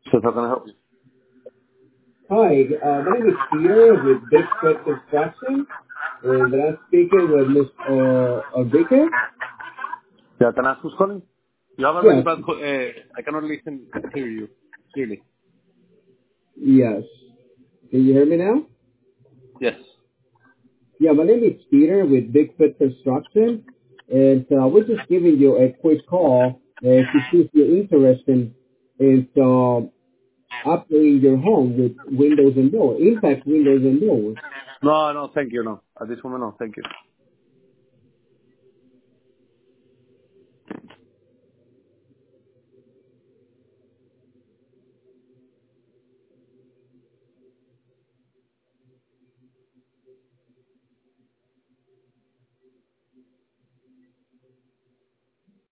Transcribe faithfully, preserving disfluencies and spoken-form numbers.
So how can I help you? Hi, uh, my name is Peter with Bigfoot Construction, and I'm speaking with Miss uh, Enrique. Yeah, can I ask who's calling? You have a very Yes, bad, co- uh, I cannot listen, hear you, clearly. yes. Can you hear me now? Yes. Yeah, my name is Peter with Bigfoot Construction, and uh, we're just giving you a quick call uh, to see if you're interested in um, updating your home with windows and doors, Impact windows and doors. No, no, thank you, no. At this moment, no, thank you.